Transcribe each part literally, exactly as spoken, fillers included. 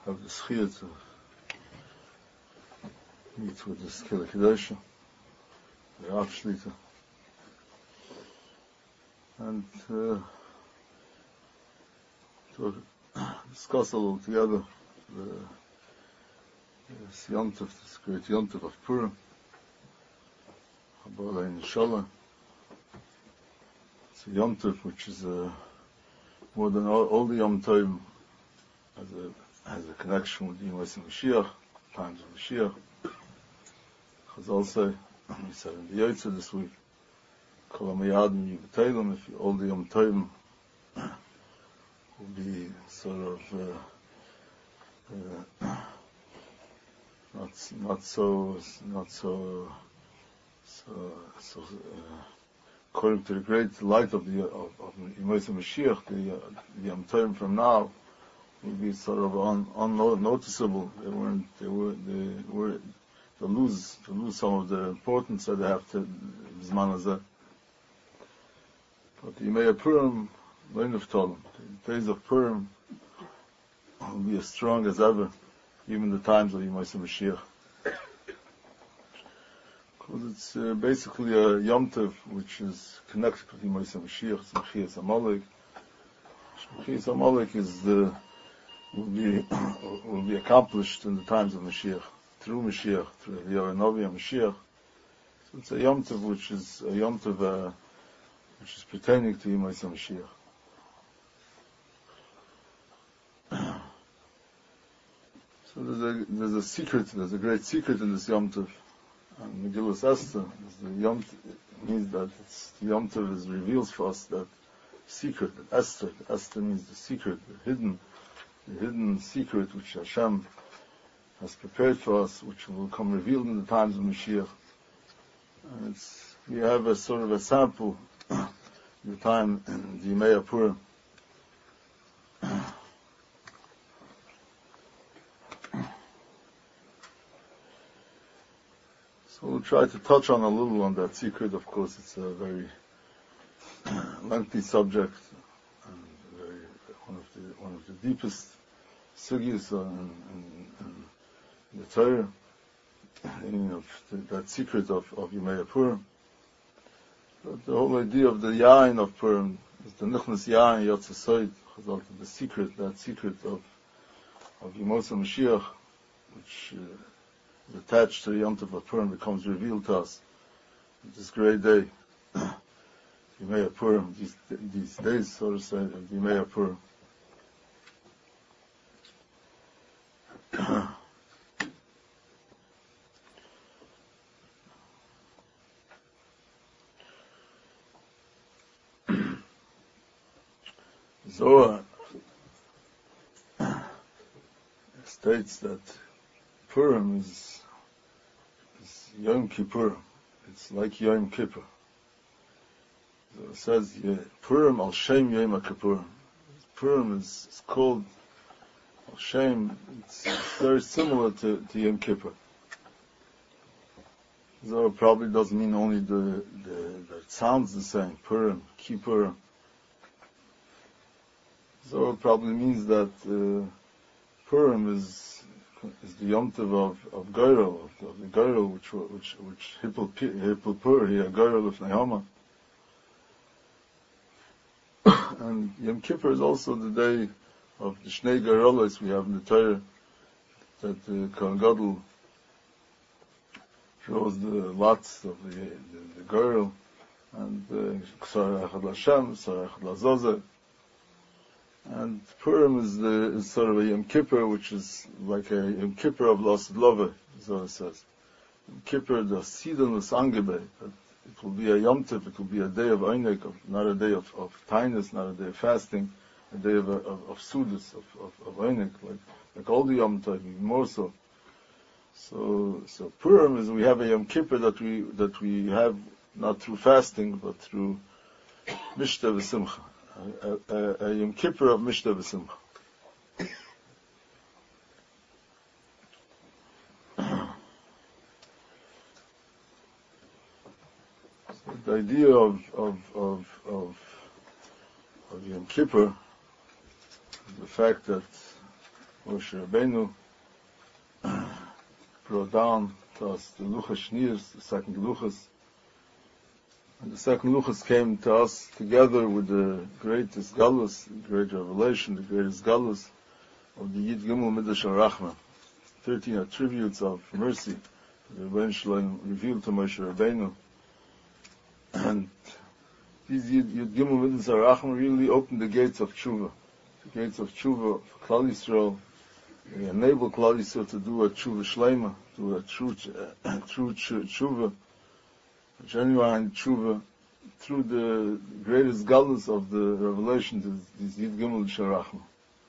have the schiyah to meet with the Skila Kedosha, the Rav Shlita, and uh, to discuss a little together the this Yontif, this great Yontif of Purim, Habala Inshallah. It's a Yontif which is uh, more than all, all the Yom Tov has a, has a connection with the Yom Mashiach, times of Mashiach. Chazal say, we said in the Yotze this week, Kol HaMayadim Yibetaylim, if all the Yom Tov will be sort of uh, uh, not not so not so so, so uh, according to the great light of the of, of Yom Mashiach, the, uh, the Yom Tov from now will be sort of un, unnoticeable. They weren't they were they were to lose to lose some of the importance that they have to Zman Hazeh. But the Yemei Purim, Lein of Tolim, the days of Purim will be as strong as ever, even the times of Yemei Mashiach. Because it's uh, basically a Yom Tov which is connected with Yemei Mashiach, it's Mechias Amalek. Mechias Amalek is the will be will be accomplished in the times of Mashiach, through Mashiach, through the Yorenovia and Mashiach. So it's a Yom Tov which is a Yom Tov uh, which is pertaining to Yemei Mashiach. So there's a there's a secret, there's a great secret in this Yom Tov. And Megillas Esther, the Yom Tov means that it's, the Yom Tov is reveals for us that secret, that Esther, Esther means the secret, the hidden, the hidden secret which Hashem has prepared for us, which will come revealed in the times of Mashiach. And it's, we have a sort of a sample of the time in the Yemei Purim. So we'll try to touch on a little on that secret. Of course, it's a very lengthy subject and very, one of the one of the deepest sugyas in, in, in the Torah. You know, that secret of of Yemei Purim. But the whole idea of the Yain of Purim is the Nichnas Yain Yotzesoid, the secret, that secret of of Yemei Mashiach, which uh, attached to the Yom Tov of Purim, becomes revealed to us. This great day, Yemei Purim, these, these days, so to say, of Yemei Purim. Zohar states that Purim is, is Yom Kippur. It's like Yom Kippur. So it says yeah, Purim al Shem Yom Kippur. Purim is, is called al Shem. It's, it's very similar to, to Yom Kippur. So it probably doesn't mean only the, the that it sounds the same. Purim, Kippur. So it probably means that uh, Purim is is the Yom Tov of, of Geirel, of, of the Geirel, which, which, which Hippel, Hippel Pur, here, Geirel of Nehama. And Yom Kippur is also the day of the Shnei Geirelos we have in the Torah, that the Kohen Gadol shows the lots of the, the, the Geirel, and Ksar Echad Lashem, Ksar Echad Lazozeh. And Purim is the is sort of a Yom Kippur, which is like a Yom Kippur of Lasid Love, is what it says. Yom Kippur, the Sidon was Angebe, that it will be a Yom Tov, it will be a day of Einik, of, not a day of, of kindness, not a day of fasting, a day of of, of Sudus, of, of, of Einik, like, like all the Yom Tov, even more so. So, so Purim is we have a Yom Kippur that we that we have not through fasting, but through Mishta v'Simcha. A, a, a Yom Kippur of Mishta v'Simcha. So the idea of of of of, of Yom Kippur is the fact that Moshe Rabbeinu brought down to us the Luchas Shnias, the second Luchas. And the second Luchas came to us together with the greatest Galus, the great revelation, the greatest Galus of the Yid Gimel Midrash Rachma. Thirteen attributes of mercy the Rebbeinu Shalom revealed to Moshe Rabbeinu. And these Yid, Yid Gimel Midrash Rachma really opened the gates of Tshuva. The gates of Tshuva for Klal Yisrael. They enable Klal Yisrael to do a Tshuva Shleima, do a true, uh, true Tshuva, a genuine Tshuva, through the greatest galus of the revelation to this Yid Gimel Sharachma.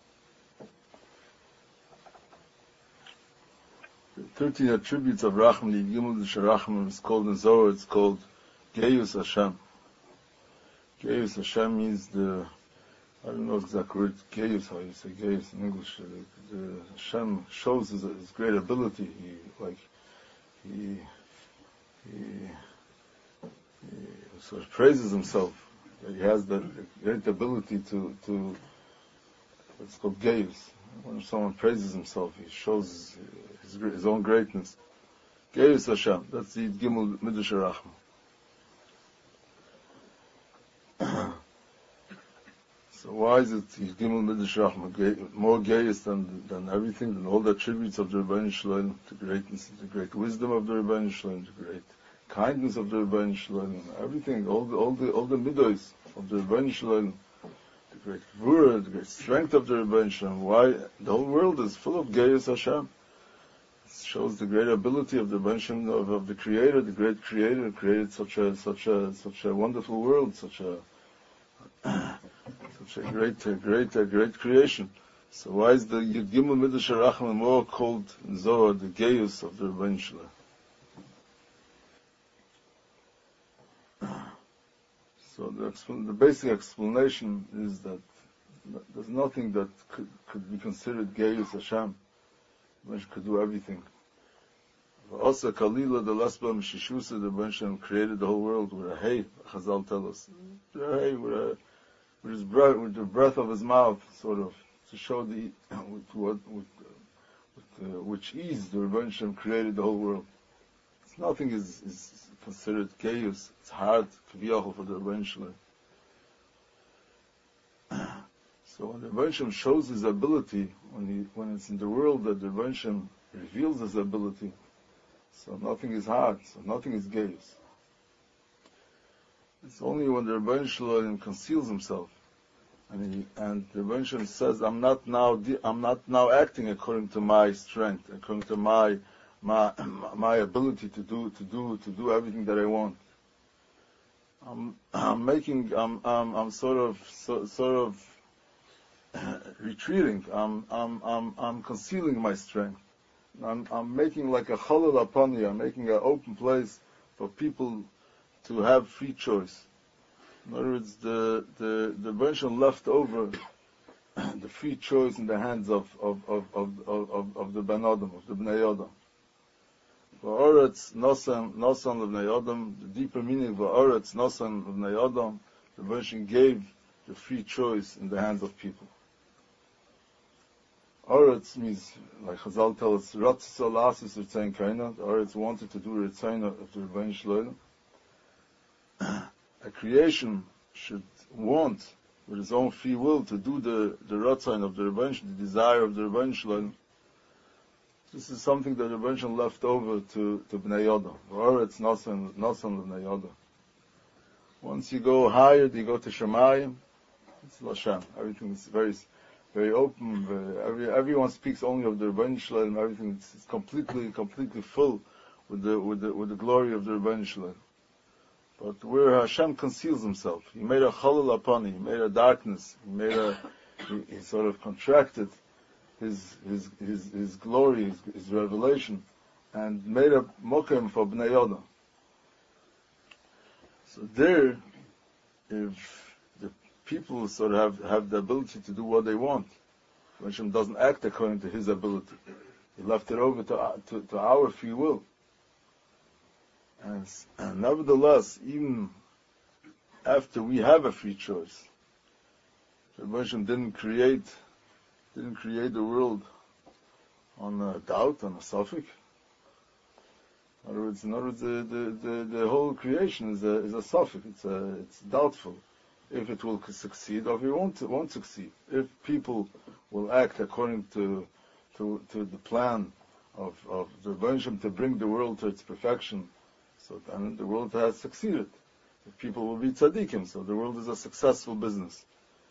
The thirteen attributes of Rachman, Yid Gimel Sharachma, is called in Zohar, it's called Geyus Hashem. Geyus Hashem means the, I don't know exactly word, Geyus, how you say Geyus in English. The, the Hashem shows his, his great ability. He, like, he, he, he sort of praises himself. He has that great ability to, to, it's called Geyus. When someone praises himself, he shows his, his own greatness. Geyus Hashem, that's the Gimel Midrash Rachma. So why is it Gimel Midrash Rachma more gayest than than everything, than all the attributes of the Rebbeinu Shalom, the greatness, the great wisdom of the Rebbeinu Shalom, the great kindness of the Rebbeinu Shalom, everything, all the all the all the midos of the Rebbeinu Shalom, the great gvura, the great strength of the Rebbeinu Shalom. Why the whole world is full of Geyus Hashem? It shows the great ability of the Rebbeinu Shalom, of, of the Creator, the great Creator, who created such a such a such a wonderful world, such a such a great, a great, a great creation. So why is the Yud Gimel Midrash Rachma more called in Zohar the Geyus of the Rebbeinu Shalom? So the, expl- the basic explanation is that there's nothing that could, could be considered Geyus Hashem. Rebbeinu could do everything. Also, Kalila the Lasba Mishishusa, the Rebbeinu Shalom created the whole world with a hay. Chazal tell us, with a hay, with a with his breath, with the breath of his mouth, sort of, to show the, with what, with, with uh, which ease the Rebbeinu Shalom created the whole world. It's nothing is, is considered chaos. It's hard, kaviyachol, for the Rebbeinu Shalom. So when the Rebbeinu Shalom shows his ability, when he, when it's in the world that the Rebbeinu Shalom reveals his ability, so nothing is hard, so nothing is chaos. It's only when the Rebbeinu Shalom conceals himself, and he, and the Rebbeinu Shalom says, "I'm not now, I'm not now acting according to my strength, according to my, my, my ability to do, to do, to do everything that I want. I'm, I'm making, I'm, I'm, I'm sort of, so, sort of retreating. I'm, I'm, I'm, I'm concealing my strength. I'm, I'm making like a chalal apani. I'm making an open place for people to have free choice. In other words, the the the Rebbeinu left over the free choice in the hands of of of of of, of the Ben Adam, of the Bnei Adam. Va'oretz nosan nosan l'Bnei Adam. The deeper meaning of va'oretz nosan l'Bnei Adam, the Rebbeinu gave the free choice in the hands of people. Oretz means, like Chazal tells us, Ratz Alasis Ritzayin Kaina. Oretz wanted to do Ritzayin of the Rebbeinu Shalom. A creation should want, with his own free will, to do the the Ratzayin of the Rebbeinu, the desire of the Rebbeinu Shalom. This is something that the Rebbeinu left over to to Bnei Adam. Oretz Nasan Nasan Bnei Adam. Once you go higher, you go to Shemayim. It's Lashem. Everything is very very open. Very, every, everyone speaks only of the Rebbeinu Shalom. Everything is, is completely, completely full with the with the with the glory of the Rebbeinu Shalom. But where Hashem conceals himself, he made a chalal upon him. He made a darkness. He made a he, he sort of contracted his his his, his glory, his, his revelation, and made a mokem for Bnei Adam. So there, if people sort of have, have the ability to do what they want, Hashem doesn't act according to his ability. He left it over to, to, to our free will. And, and nevertheless, even after we have a free choice, Hashem didn't create, didn't create the world on a doubt, on a suffix. In other words, in other words, the, the, the, the whole creation is a is a suffix. It's a, it's doubtful if it will succeed or if it won't won't succeed. If people will act according to to to the plan of of the Rebbeinu Shem to bring the world to its perfection, so then the world has succeeded. If people will be tzaddikim, so the world is a successful business,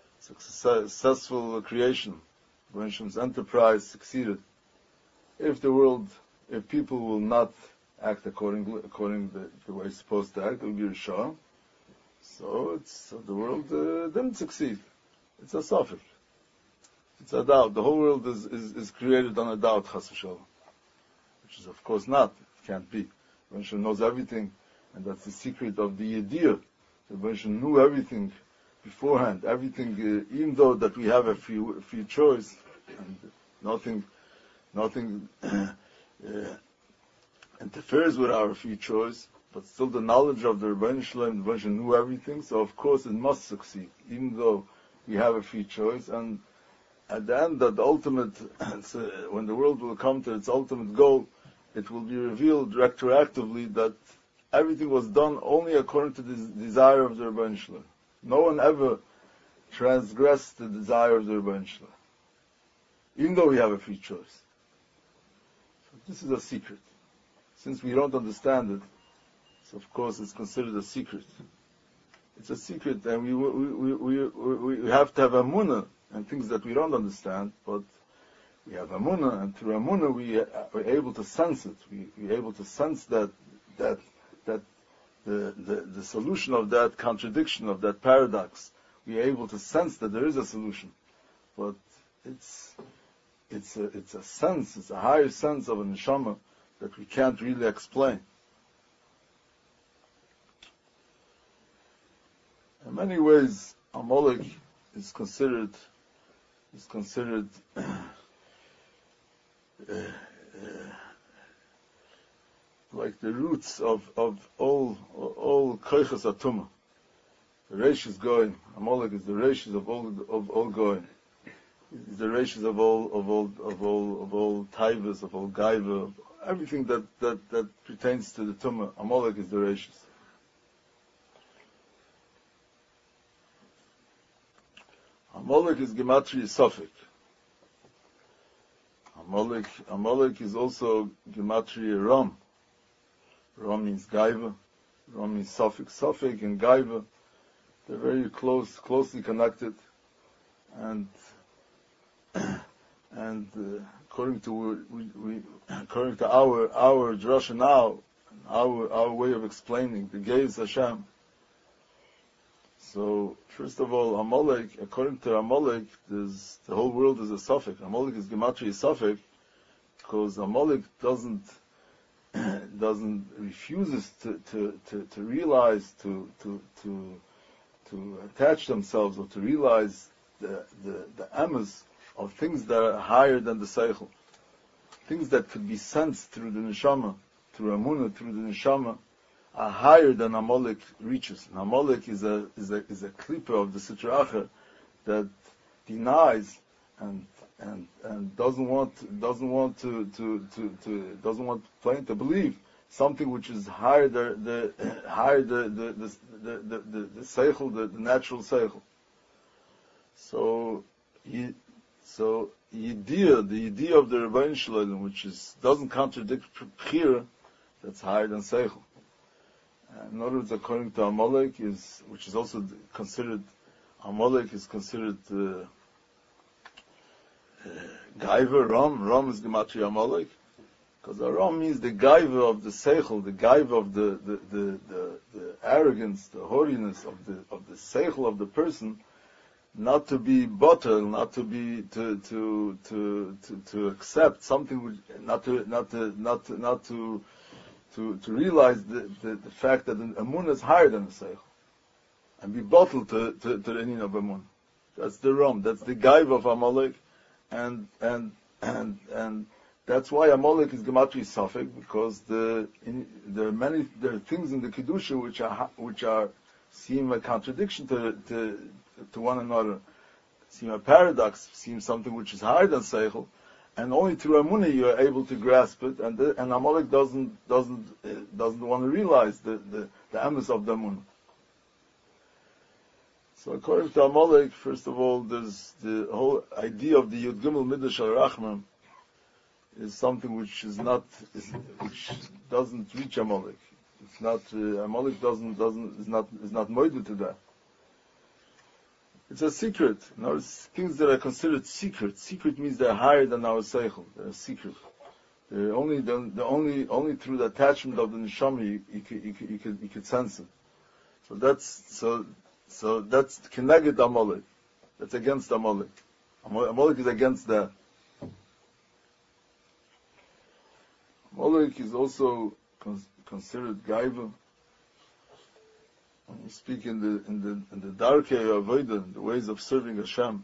successful creation. Rebbeinu Shem's enterprise succeeded. If the world, if people will not act according according the, the way it's supposed to act, it will be Rishon. So it's so the world uh, didn't succeed. It's a suffix. It's a doubt. The whole world is, is, is created on a doubt, chas v'shalom, which is of course not. It can't be. Rebbeinu Shem knows everything, and that's the secret of the idea. The Rebbeinu Shem knew everything beforehand. Everything, uh, even though that we have a free, a free choice, and nothing, nothing uh, interferes with our free choice, but still the knowledge of the Rebbeinu Shalom, the Rebbeinu Shalom knew everything, so of course it must succeed, even though we have a free choice. And at the end, that the ultimate, uh, when the world will come to its ultimate goal, it will be revealed retroactively that everything was done only according to the desire of the Rebbeinu Shalom. No one ever transgressed the desire of the Rebbeinu Shalom, even though we have a free choice. So this is a secret. Since we don't understand it, so of course it's considered a secret. It's a secret, and we we we we, we have to have emunah and things that we don't understand, but we have emunah, and through emunah we are able to sense it. We we're able to sense that that that the, the the solution of that contradiction, of that paradox. We are able to sense that there is a solution, but it's it's a it's a sense, it's a higher sense of a neshama that we can't really explain. In many ways, Amalek is considered is considered uh, uh, like the roots of of all all koiches atumah. The reish is going. Amalek is the reish of all of all going. It's the reish of all of all of all of all taivas, of all gaiva, everything that, that, that pertains to the tumah. Amalek is the reish. Amalek is gematria suffix. Amalek, Amalek is also gematria ram. Ram means gaiva. Ram means suffix. Suffix and gaiva, they're very close, closely connected, and and uh, according to we, we according to our our drasha now, our our way of explaining the Geis Hashem. So first of all, Amalek, according to Amalek, there's, the whole world is a suffix. Amalek is gematria suffix because Amalek doesn't doesn't refuses to, to, to, to realize to to to to attach themselves or to realize the the the emes of things that are higher than the seichel, things that could be sensed through the neshama, through emunah, through the neshama, are higher than Amalek reaches. And Amalek is a is a is a klippa of the Sitra Achra that denies and and and doesn't want doesn't want to to to, to doesn't want plain to believe something which is higher the the higher the the the the the, the, the seichel, the, the natural seichel. So he so the idea the idea of the Rebbeinu Shalom, which is doesn't contradict Bechira, that's higher than seichel. In other words, according to Amalek, is which is also considered Amalek is considered uh, uh, Gaiva Ram. Ram is gematria Amalek, because Ram means the Gaiva of the Seichel, the Gaiva of the the, the, the the arrogance, the haughtiness of the of the Seichel of the person, not to be bottled, not to be to to to to, to accept something, which, not to not to not to, not to To, to realize the, the, the fact that an Amun is higher than the Seichel, and be bottled to, to, to the Inin of Amun. That's the Ram, that's the Gaiva of Amalek, and, and, and, and that's why Amalek is Gematria Safek, because the, in, there are many, there are things in the Kedusha which are, which are, seem a contradiction to, to, to one another, seem a paradox, seem something which is higher than Seichel, and only through Amunah you are able to grasp it, and the, and Amalek doesn't doesn't uh, doesn't want to realize the the, the emes of the Amunah. So according to Amalek, first of all, there's the whole idea of the Yud Gimel Midrash Al-Rachman is something which is not, is, which doesn't reach Amalek. It's not, uh, Amalek doesn't, doesn't, is not, is not moided to that. It's a secret. In other words, things that are considered secret. Secret means they're higher than our seichel. They're secret. They're only, the, the only, only through the attachment of the neshama you, you, could, you, could, you, could, you could sense it. So that's, so, so that's Keneged Amalek. That's against Amalek. Amalek is against that. Amalek is also con- considered Gaiva. When you speak in the in the in the Darkei Avodah, the ways of serving Hashem,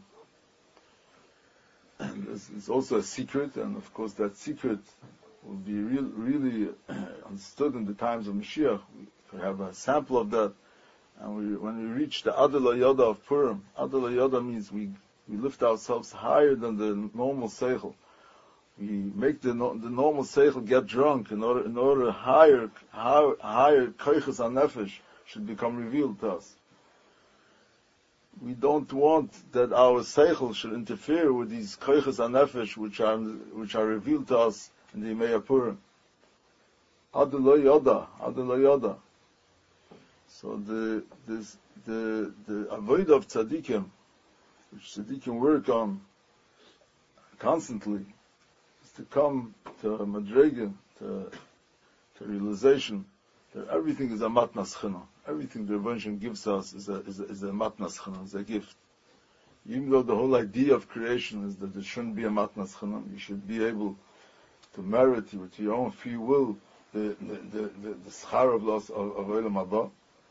and it's, it's also a secret, and of course that secret will be real, really understood in the times of Mashiach. We have a sample of that. And we, when we reach the Adel Yoda of Purim, Adel Yoda means we, we lift ourselves higher than the normal seichel. We make the the normal seichel get drunk in order in order higher higher higher koiches hanefesh should become revealed to us. We don't want that our seichel should interfere with these koiches hanefesh which are which are revealed to us in the Yemei Purim. Adel Yoda, Adel Yoda. So the this the the avoid of tzaddikim, which tzaddikim work on constantly, is to come to a madrega, to to realization that everything is a matnas china. Everything the Rebbeinu gives us is a is a, is a matnas china, is a gift. Even though the whole idea of creation is that there shouldn't be a matnas china, you should be able to merit with your own free will the the the the, the schar of loss of, of Olam Haba.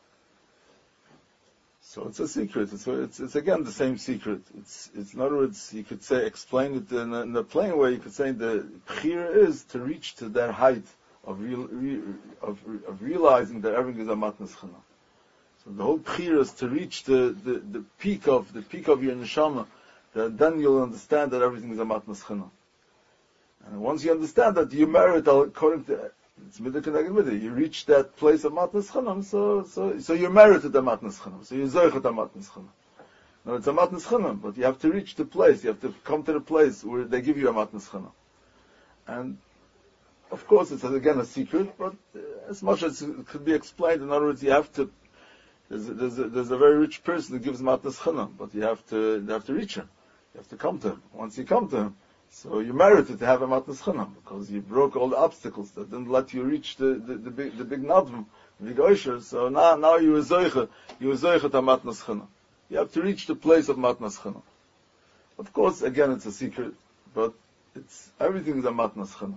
So it's a secret. It's, it's, it's again the same secret. It's, it's in other words, you could say, explain it in a, in a plain way. You could say the bchira is to reach to that height of real, re, of, of realizing that everything is a matnas chana. So the whole bchira is to reach the, the, the peak of the peak of your neshama. That then you'll understand that everything is a matnas chana. And once you understand that, you merit according to it's midah keneged midah. You reach that place of matnas chanam, so so so you merited the matnas chanam. So you zoichet the matnas chanam. No, it's a matnas chanam, but you have to reach the place. You have to come to the place where they give you a matnas chanam. And of course, it's again a secret, but uh, as much as it could be explained, in other words, you have to. There's a, there's a, there's a very rich person who gives matnas chanam, but you have to you have to reach him. You have to come to him. Once you come to him, so you merited to have a matnas chanam because you broke all the obstacles that didn't let you reach the, the, the big the big nadvam, the big oisher. So now now you are zoicha, you are zoicha to matnas chanam. You have to reach the place of matnas chanam. Of course, again, it's a secret, but it's everything is a matnas chanam.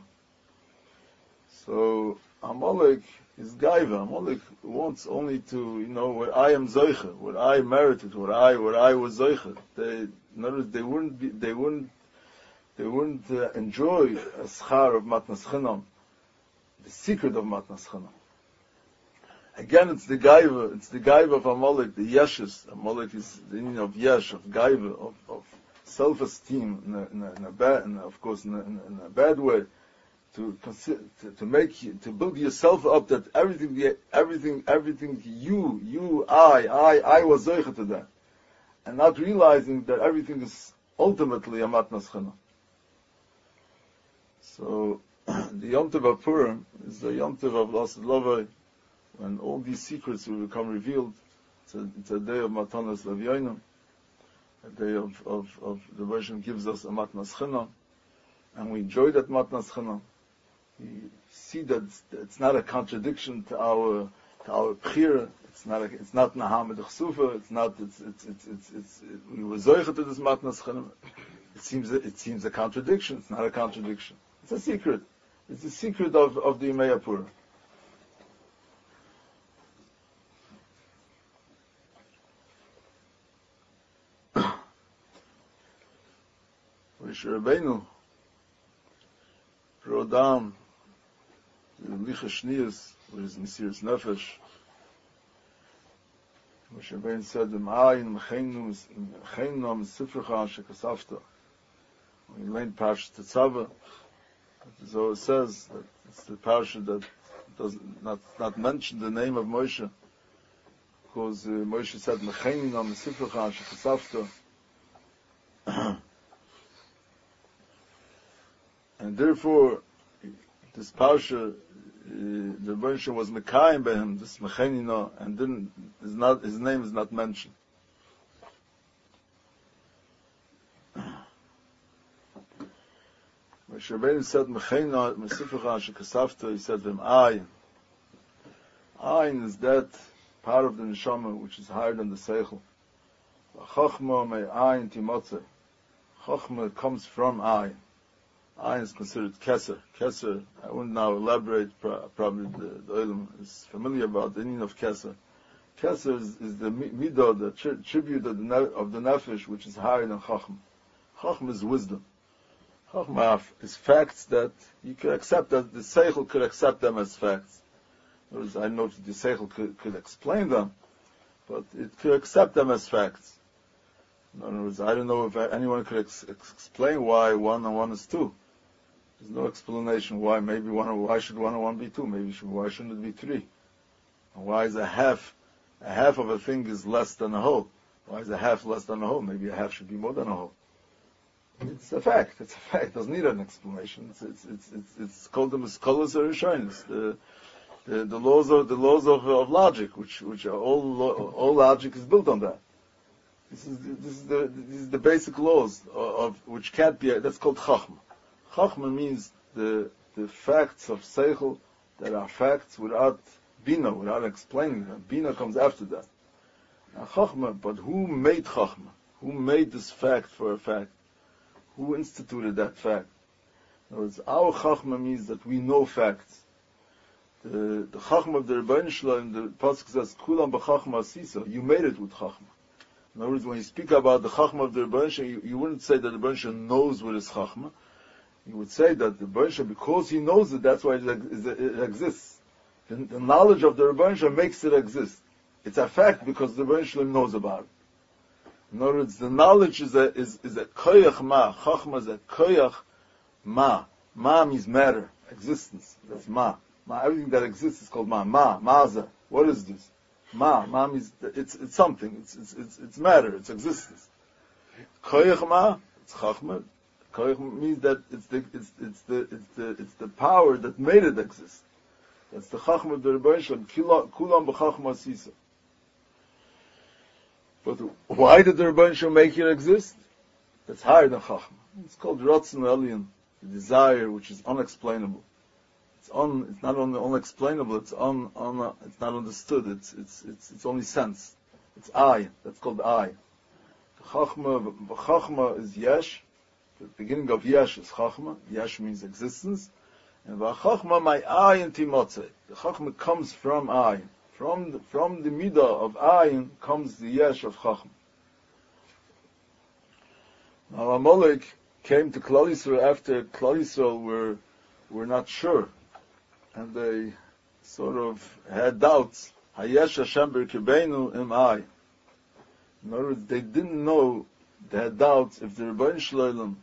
So Amalek is gaiva. Amalek wants only to, you know, where I am zoicha, where I merited, where I where I was zoicha. They, in other words, they wouldn't be, they wouldn't. They wouldn't uh, enjoy a schar of matnas chinam, the secret of matnas chinam. Again, it's the gaiva, it's the gaiva of Amalek, the yeshes. Amalek is the meaning of yesh, of gaiva, of, of self-esteem, in a, in a, in a bad, in a, of course, in a, in a, in a bad way, to, consider, to to make you, to build yourself up that everything, everything, everything, you, you, I, I, I was zoicha to that, and not realizing that everything is ultimately a matnas chinam. So, the Yom Tov of Purim is the Yom Tov of Lasad Lavai, when all these secrets will become revealed. It's a, it's a day of Matanas Levyonim, a day of, of, of the version gives us a Matnas China, and we enjoy that Matnas China. We see that it's, it's not a contradiction to our to our Bchira. It's not a, it's not Nahamid Chsufa. It's not it's it's it's it's, it's it, we were zoichet to this Matnas China. It seems it seems a contradiction. It's not a contradiction. It's a secret. It's the secret of, of the Yemei Purim. Moshe Rabbeinu wrote down the Licha Shniyos, with his Mesiras Nefesh. Moshe Rabbeinu said, "Im Ayin Mechenu Mesifrecha Shekasafta." We learned Parsha Tetzaveh. So it says that it's the Parsha that does not not mention the name of Moshe, because uh, Moshe said Mechenin on the Sifrecha Shekasafta, and therefore this Parsha, uh, the Moshe was Mekayim by him, this Mechenin, and then is not his name is not mentioned. Moshe Rabbeinu said, Mecheina, Mesifecha, Shekasafta, he said to him, Ayin. Ayin is that part of the Neshama which is higher than the Seichel. Chachma me Ayin timotze. Chachma comes from Ayin. Ayin is considered Keser. Keser, I wouldn't now elaborate, probably the, the Olam is familiar about the meaning of Keser. Keser is, is the midah, the tri- tribute of the, of the Nefesh, which is higher than Chachma. Chachma is wisdom. Chachma is facts that you could accept, that the Seichel could accept them as facts. In other words, I know that the Seichel could, could explain them, but it could accept them as facts. In other words, I don't know if anyone could ex- explain why one and one is two. There's no explanation why. Maybe one and why should one and one be two? Maybe should, why shouldn't it be three? And why is a half, a half of a thing is less than a whole? Why is a half less than a whole? Maybe a half should be more than a whole. It's a fact. It's a fact. It doesn't need an explanation. It's it's it's it's, it's called the Miskolos or Rishonos, the the the laws of the laws of, of logic, which which are all all logic is built on that. This is this is the this is the basic laws of, of which can't be. That's called Chachma. Chachma means the the facts of Seichel that are facts without Bina, without explaining them. Bina comes after that. Now, Chachma, but who made Chachma? Who made this fact for a fact? Who instituted that fact? In other words, our Chachma means that we know facts. The, the Chachma of the Rebbeinu Shalom, the Pasuk says, Kulam b'Chachma asisa. You made it with Chachma. In other words, when you speak about the Chachma of the Rebbeinu Shalom, you, you wouldn't say that the Rebbeinu Shalom knows what is Chachma. You would say that the Rebbeinu Shalom, because he knows it, that's why it, it exists. The, the knowledge of the Rebbeinu Shalom makes it exist. It's a fact because the Rebbeinu Shalom knows about it. In other words, the knowledge is a is, is a koyach ma. Chachma is a koyach ma. Ma means matter, existence. That's ma. Ma. Everything that exists is called ma. Ma. Maza. What is this? Ma. Ma means it's it's something. It's it's it's, it's matter. It's existence. Koyach ma. It's chachma. Koyach means that it's the it's it's the it's the it's the power that made it exist. That's the chachma of the Rebbeinu Shalom. Kulam b'chachma sisa. But why did the Rebbeinu Shalom make it exist? That's higher than Chachma. It's called Ratzon Elyon, the desire which is unexplainable. It's un, it's not only unexplainable, it's un, un, it's not understood. It's it's it's it's only sense. It's I. That's called I. The Chachma, Chachma is Yesh. The beginning of Yesh is Chachma. Yesh means existence, and Chachma my I in Timotze. The Chachma comes from I. From the, from the midah of ayin comes the yesh of chachma. Now Amalek came to Klal Yisrael after Klal Yisrael were were not sure, and they sort of had doubts. Hayesh Hashem b'Rkebeinu im ay. In other words, they didn't know. They had doubts if the Rebbeinu Shalom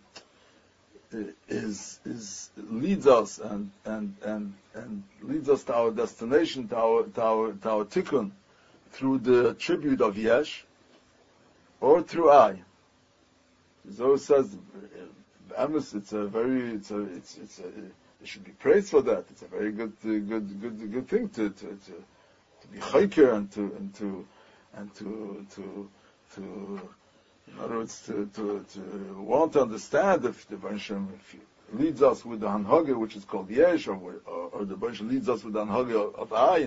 is is leads us and and and and leads us to our destination, to our to our to our tikkun, through the tribute of Yesh, or through I. Zohar says, Amos, it's a very it's a it's it's a, it should be praised for that. It's a very good uh, good good good thing to to to, to be chayker and to and to and to to to. In other words, to, to, to want to understand if the Rebbeinu Shalom leads us with the Hanhage, which is called Yesh, or, or, or the Rebbeinu Shalom leads us with the Hanhage of, of Ayin.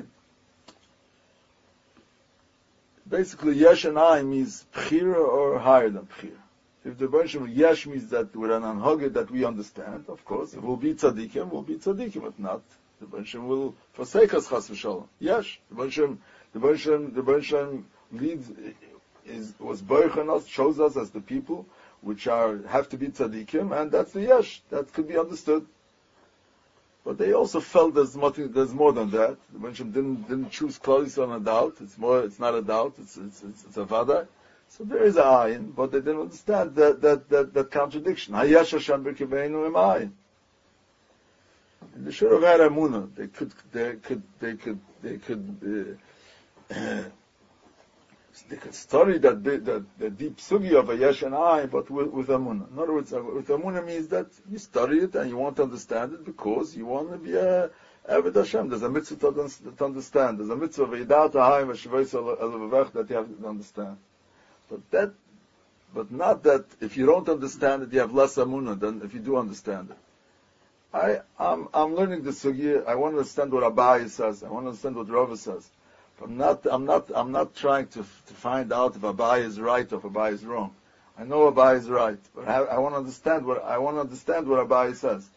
Basically, Yesh and Ayin means Pchira or higher than Pchira. If the Rebbeinu Shalom Yesh means that with an Hanhage that we understand, of course, if we'll be tzaddikim, we'll be tzaddikim. If not, the Rebbeinu Shalom will forsake us, chas v'shalom. Yesh, the Rebbeinu Shalom, the Rebbeinu Shalom, the Rebbeinu Shalom leads. Is, was Baruch on us, shows us as the people which are have to be tzaddikim, and that's the yesh that could be understood. But they also felt there's more, there's more than that. The Rebbeinu didn't didn't choose Klal Yisrael on a doubt. It's more. It's not a doubt. It's it's it's, it's a vada. So there is ayin, but they didn't understand that that that, that contradiction. Hayesh Hashem b'kibeinu im ayin. And they should have had emunah. They could, they could, they could, they could, uh, they could study that that the deep sugi of a yesh and ayin, but with, with emunah. In other words, with emunah means that you study it and you want to understand it because you want to be a Eved Hashem. There's a mitzvah to understand. There's a mitzvah of Yidat Ha'ayim v'Shivayis Al-Vavech that you have to understand. But that, but not that if you don't understand it, you have less amunah than if you do understand it. I, I'm, I'm learning the sugya. I want to understand what Abaye says. I want to understand what Rava says. But I'm not, I'm not, I'm not trying to to find out if Abaye is right or if Abaye is wrong. I know Abaye is right, but I, I want to understand what I want to understand what Abaye says.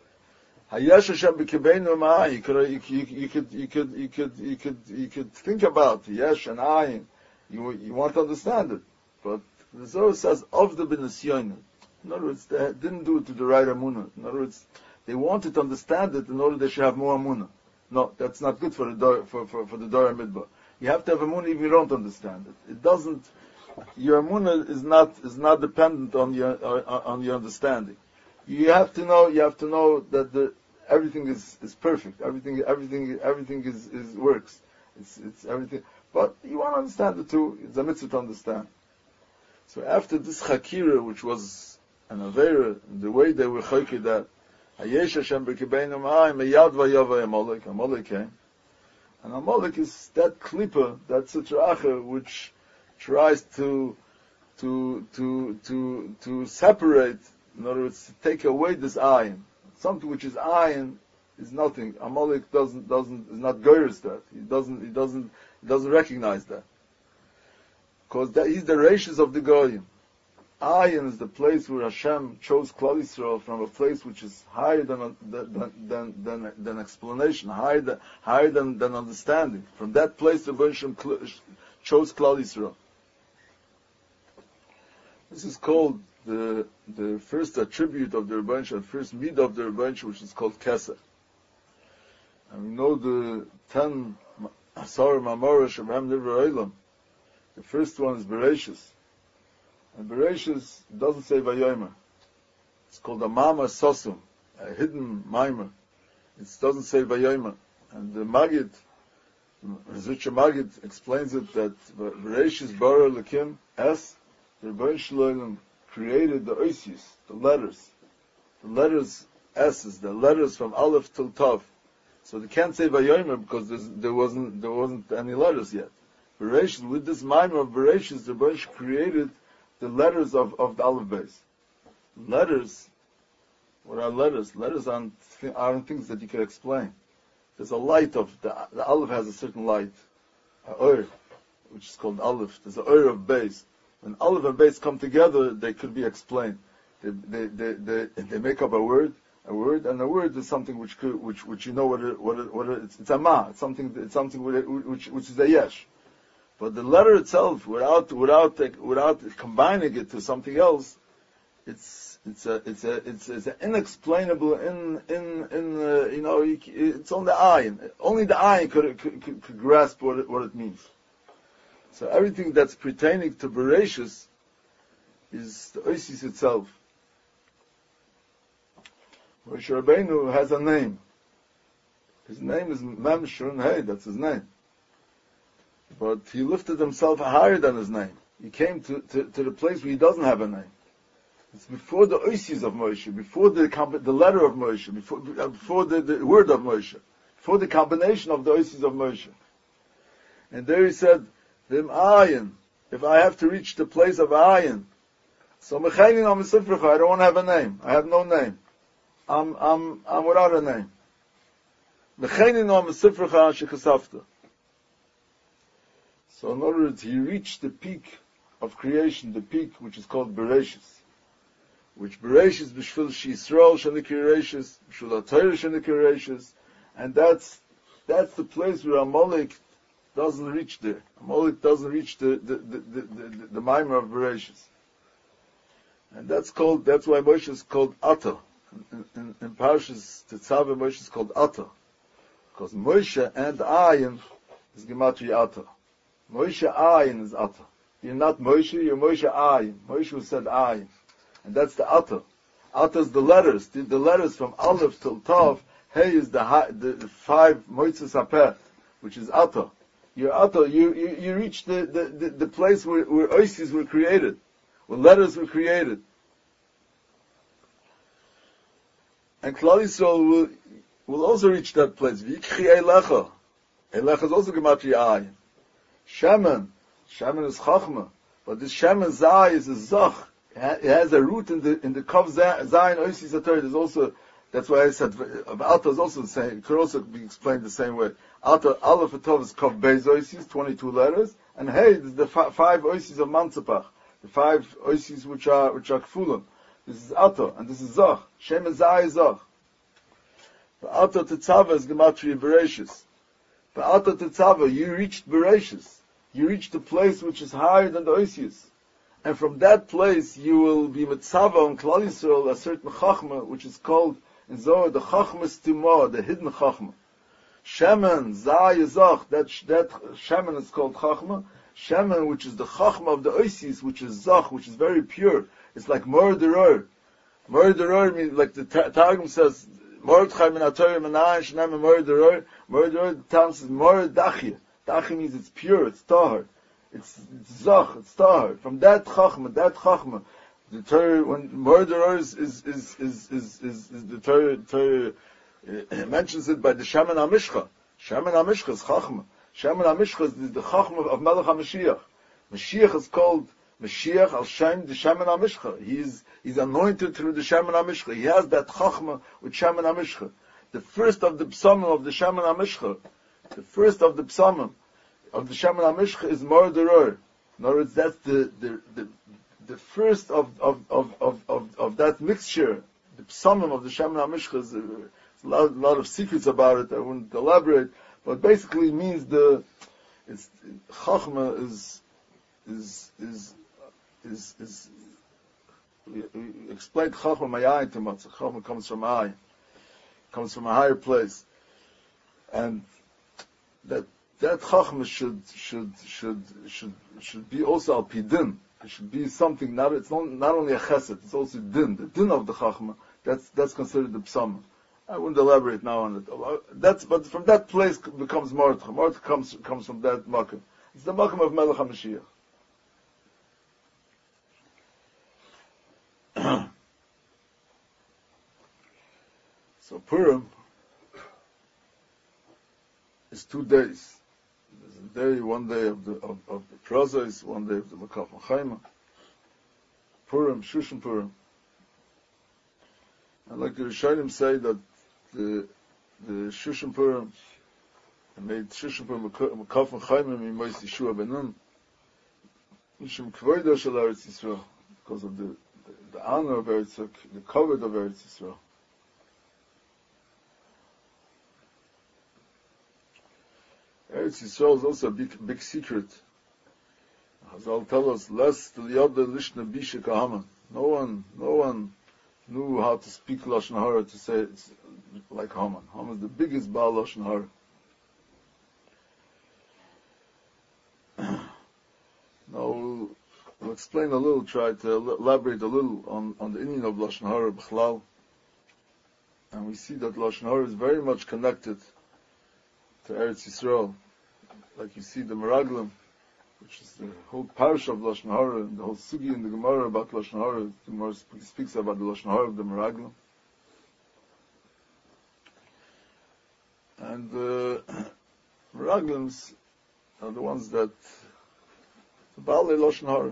Hayesh Hashem b'kibeinu ma'ayin. You could, you, you could, you could, you could, you could, you could think about yesh and ayin. You, you want to understand it, but the Zohar says of the b'nisyonim. In other words, they didn't do it to the right amunah. In other words, they wanted to understand it in order they should have more amunah. No, that's not good for the Dor, for, for, for the Dor Midbar. You have to have amunah even if you don't understand it. It doesn't. Your amunah is not is not dependent on your uh, on your understanding. You have to know. You have to know that the everything is, is perfect. Everything everything everything is, is works. It's it's everything. But you want to understand it too. It's a mitzvah to understand. So after this chakira, which was an avera, the way they were chayke that Hayesh Hashem b'kibeinu ma'ayim meyad vayava Amalek. Amalek came, and Amalek is that klippa, that sitracha, which tries to to to to to separate. In other words, to take away this ayin. Something which is ayin is nothing. Amalek doesn't doesn't is not goyrus that. He doesn't he doesn't he doesn't recognize that. Because that he's the rashis of the goyim. Ayin is the place where Hashem chose Klal Yisrael from a place which is higher than than than than, than explanation, higher than higher than, than understanding. From that place, the Hashem chose Klal Yisrael. This is called the the first attribute of the Rebbeinu Shalom, first mid of the Rebbeinu Shalom, which is called Keser. And we know the ten Asar Mamora Shabam Nivra Olam. The first one is Bereshis. And Bereshis doesn't say Vayomer. It's called a Mama Sosum, a hidden mimer. It doesn't say Vayomer. And the Magid, Rizvitcha Magid explains it that Bereshis Bara Lekim S, the Rebbeinu Shalom created the Oisius, the letters. The letters S is the letters from Aleph till Tav. So they can't say Vayomer because there wasn't there wasn't any letters yet. Bereshis, with this mimer of Bereshis, the Rebbeinu created the letters of, of the Aleph base. Letters, what are letters? Letters aren't, aren't things that you can explain. There's a light of, the, the Aleph has a certain light, a Ur, which is called Aleph. There's a Ur of base. When Aleph and base come together, they could be explained. They, they, they, they, they make up a word, a word, and a word is something which could, which, which you know what it, what it, what it, it's, it's a ma, it's something, it's something which, which is a yesh. But the letter itself, without without without combining it to something else, it's it's a it's a it's, it's an inexplainable in in in uh, you know it's on the eye. Only the eye could could, could, could grasp what it, what it means. So everything that's pertaining to Bereshis is the Oisis itself. Moshe Rabbeinu has a name. His name is Mem Shun Hey. That's his name. But he lifted himself higher than his name. He came to, to, to the place where he doesn't have a name. It's before the oisis of Moshe, before the the letter of Moshe, before before the, the word of Moshe, before the combination of the oisis of Moshe. And there he said, "Vim ayin." If I have to reach the place of ayin, so mechayin am sifrecha. I don't want to have a name. I have no name. I'm I'm I'm without a name. Mechayin am sifrecha shekasafta. So in other words, he reached the peak of creation, the peak which is called Bereshis, which Bereshis b'shvil Yisrael shenikir Bereshis, b'shvil HaTorah shenikir Bereshis, and that's that's the place where Amalek doesn't reach there. Amalek doesn't reach the the the the, the, the mimer of Bereshis, and that's called that's why Moshe is called Ata. In, in, in Parshas Tetzaveh, Moshe is called Ata, because Moshe and Ayin is Gematria Ata. Moshe Ayin is Ata. You're not Moshe, you're Moshe I. Moshe who said I. And that's the Atta. Atta is the letters. The, the letters from Aleph till Tav. Hey is the, high, the, the five Moitzes HaPeh, which is Atta. You're Atta. You, you, you reach the, the, the, the place where, where Oisis were created. Where letters were created. And Klal Yisrael will, will also reach that place. V'yikchi Eilecha. Eilecha is also Gematria I. Shemen. Shemen is Chachma. But this Shemen Zai is a Zach. It has a root in the in the Kav Zayin Oisis HaTorah. There's also, that's why I said Alta is also the same. It could also be explained the same way. Alta Aleph Tov is Kav Beis Oisis, twenty-two letters, and Hey is the f- five Oisis of Mansapach, the five Oisis which are which are Kfulim. This is Alta, and this is Zach. Shem Zai is Zach. The Alta Tetzava is Gematria Bereshis. The Alta Tetzava, you reached Bereshis. You reached the place which is higher than the Oisis. And from that place, you will be mitzava on Klal Yisrael, a certain chachma, which is called in Zohar the chachma stimah, the hidden chachma. Shemen, Zah Yizach, that, that Shemen is called chachma. Shemen, which is the chachma of the Oisis, which is Zach, which is very pure. It's like murderer. Murderer means, like the Targum says, Mordechai min HaTorah menayin shenem murderer. Murderer, the Targum says, mord dachya. Dachya means it's pure, it's tahar. It's, it's Zach, it's Tahar. From that Chachma, that Chachma, the Torah, when murderers is, is, is, is, is, is the Torah, Torah uh, mentions it by the Shaman HaMishcha. Shaman HaMishcha is Chachma. Shaman HaMishcha is the, the Chachma of Melech HaMashiach. Mashiach is called Mashiach al Shem, the Shaman HaMishcha. He is, he's anointed through the Shaman HaMishcha. He has that Chachma with Shaman HaMishcha. The first of the Psalmim of the Shaman HaMishcha, the first of the Psalmim, of the Shaman HaMishcha is murderer. In other words, that's the, the, the, the first of, of, of, of, of, of that mixture. The psalmim of the Shaman HaMishcha is a, a lot, a lot of secrets about it. I wouldn't elaborate, but basically it means the, it's, Chachma is, is, is, is, is, we, we explained Chachma Mayayin to Matzah. Chachma comes from Ayin. Comes from a higher place. And that, that Chachma should should should should should be also al pidin. It should be something. Not it's not, not only a chesed. It's also din. The din of the Chachma. That's that's considered the psalm. I wouldn't elaborate now on it. That's but from that place becomes Mordechai. Mordechai comes comes from that makom. It's the makom of Melech HaMashiach. So Purim is two days. There's a day, one day of the of, of the Prozos, one day of the Makaf Chaima. Purim, Shushan Purim. And like the Rishonim say that the the Shushan Purim made Shushan Purim Makaf Chaima mi Moshe Yeshua ben Nun. Mishum Kvoido shel Eretz Yisrael, because of the, the the honor of Eretz, the covet of Eretz Yisrael. Eretz Yisrael is also a big, big secret. Hazal tell us, less to Yoda Lishna Bisha Kahaman. No one, no one knew how to speak Lashon Hara to say it's like Haman. Haman is the biggest Baal Lashon Hara. Now we'll, we'll explain a little, try to elaborate a little on, on the Indian of Lashon Hara B'chlal. And we see that Lashon Hara is very much connected to Eretz Yisrael. Like you see the Meraglim, which is the whole parish of Lashon Hara, and the whole sugi in the Gemara about Lashon Hara. The Gemara speaks about the Lashon Hara of the Meraglim. And the uh, Meraglims are the ones that the Baalei Lashon Hara.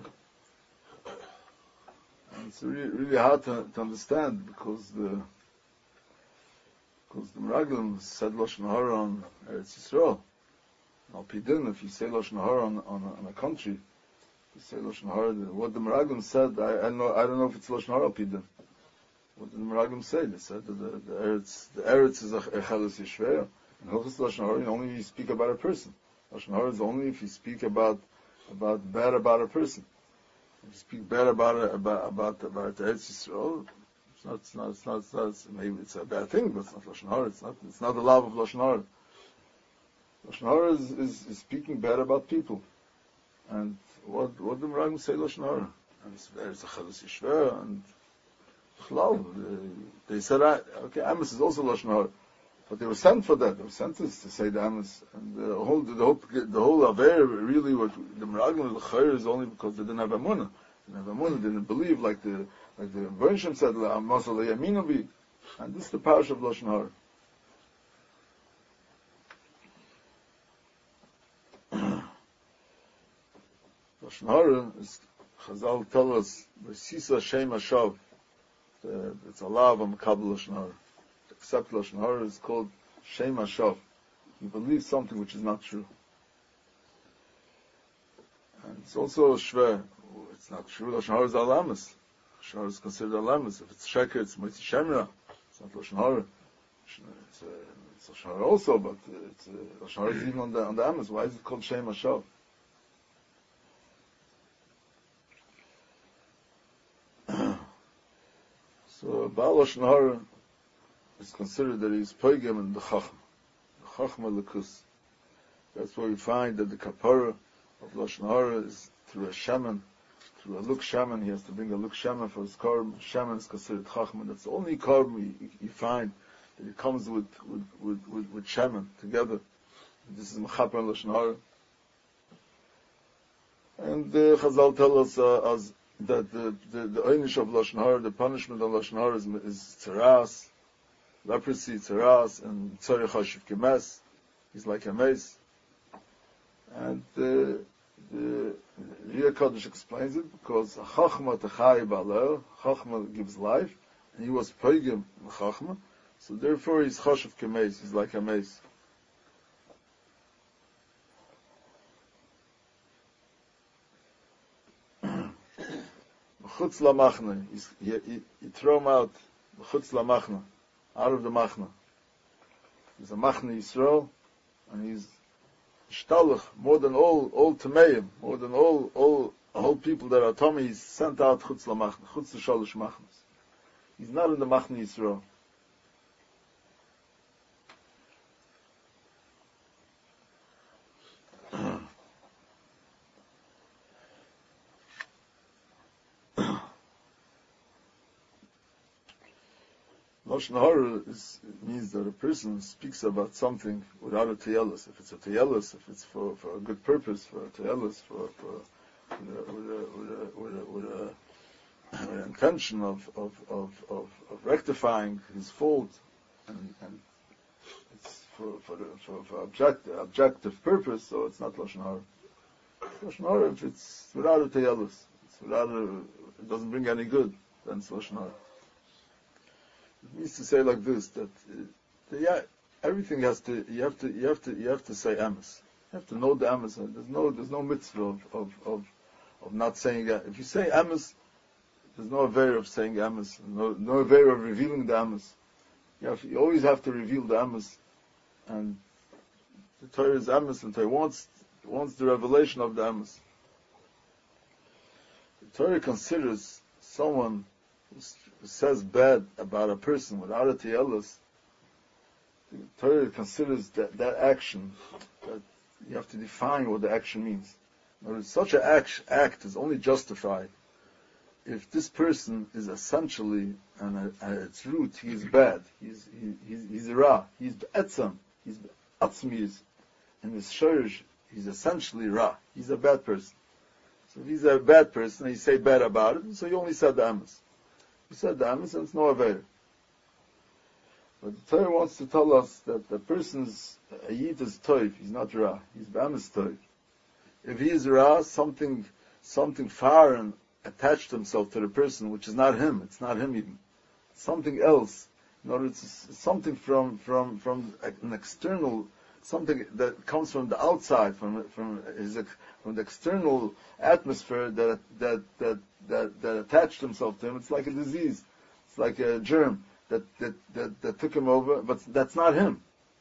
And it's really, really hard to, to understand because the because the Meraglim said Lashon Hara on Eretz Yisrael. Al Pidin, if you say Lashon Hara on, on, on a country, you say Lashon Hara, what the Meraglim said, I, I don't know, I don't know if it's Lashon Hara Pidin. What did the Meraglim say? They said that the, the Eretz, the Eretz is Echelus Yishveya, and Hilchus Lashon Hara, only if you speak about a person. Lashon Hara is only if you speak about, about bad about a person. If you speak bad about, a, about, about, about the Eretz Yisrael, it's not, it's not, it's not, it's not, it's, maybe it's a bad thing, but it's not Lashon Hara, it's not, it's not the love of Lashon Hara. Lashon Hara is, is, is speaking bad about people. And what what the Meraglim say Lashon Hara, and there's a Chadus Yishver, and Chlal, they said, okay, Amos is also Lashon Hara, but they were sent for that. They were sent to, to say the Amos, and the whole the whole the whole Aver really what the Meraglim L'Chayr is only because they didn't have Amunah. They didn't have Amunah, they didn't believe like the like the Bernsham said, Amos Yaminu bi, and this is the parish of Lashon Hara. Lashon Hara is, Chazal tell us, Sisa Shem Hashav, it's a law of a Makabel Lashon Hara. Except Lashon Hara is called Shem Hashav. You believe something which is not true. And it's also Shver, it's not true. Lashon Hara is Alamas. Lashon Hara is considered Alamas. If it's Sheker, it's Moitzi Shemra. It's not Lashon Hara. It's, uh, it's Lashon Hara also, but it's, uh, Lashon Hara is even on the, on the Amos. Why is it called Shem Hashav? So Baal Lashon Hara is considered that he is Poigem in the Chachma, the Chachma Lekus. That's where we find that the Kapara of Lashon Hara is through a shaman, through a Luk shaman. He has to bring a Luk shaman for his korban. Shaman is considered Chachma. That's the only korban you, you find that it comes with with with, with, with shaman together. This is Mechaper Lashon Hara. And uh, Chazal tell us uh, as that the the, the einish of Lashon Hara, the punishment of Lashon Hara is, is tzaras, leprosy, tzaras, and tzarech hashiv kemes. He's like a mace. And uh, the Riyah Kaddish explains it because Chachma techai ba'aleh, Chachma gives life, and he was poigim Chachma, so therefore he's hashiv kemes. He's like a mace. Chutz lamachna, he, he, he threw him out, chutz lamachna, out of the machna. He's a machna Yisrael, and he's shtalach, more than all, all Tameim, more than all, all, all people that are Tomei, he's sent out chutz lamachna, chutz l'shalosh machnas. He's not in the machna Yisrael. Lashon Hara is, means that a person speaks about something without a teyelus. If it's a teyelus, if it's for, for a good purpose, for a teyelus, for, for with a, with a, with a, with a, with a, with an intention of, of, of, of, of rectifying his fault, and, and it's for for, the, for, for object, objective purpose, so it's not Lashon Hara. Lashon Hara, if it's without a teyelus, it's without a, it doesn't bring any good, then it's Lashon Hara. It means to say like this, that uh, yeah, everything has to you have to you have to you have to say Amos. You have to know the Amos. There's no there's no mitzvah of of, of, of not saying that. If you say Amos, there's no way of saying Amos, no no way of revealing the Amos. You have you always have to reveal the Amos, and the Torah is Amos, and Torah wants wants the revelation of the Amos. The Torah considers someone who says bad about a person without a tiyelus, the Torah considers that, that action, that you have to define what the action means. In other words, such an act, act is only justified if this person is essentially, and at its root, he is bad, he's, he, he's, he's ra, he's etzam, he's atzmiz, in his shorish, he's essentially ra, he's a bad person. So if he's a bad person, and you say bad about it, so you only said the Amos. You said the Amos, and it's no Aveir. But the Torah wants to tell us that the person's Ayid is Toiv, he's not Ra, he's Amos Toiv. If he is Ra, something, something foreign attached himself to the person, which is not him, it's not him even. Something else. In other words, it's something from, from, from an external, something that comes from the outside, from, from his, from the external atmosphere that, that, that, that, that attached himself to him. It's like a disease. It's like a germ that, that, that, that took him over, but that's not him.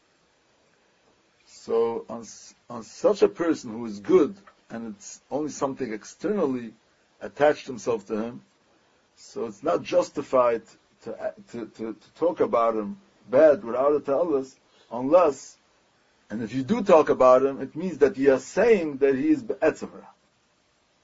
So on, on such a person who is good, and it's only something externally attached himself to him, so it's not justified to, to, to, to talk about him bad without a ta'alus, unless, and if you do talk about him, it means that you are saying that he is be'etzem ra.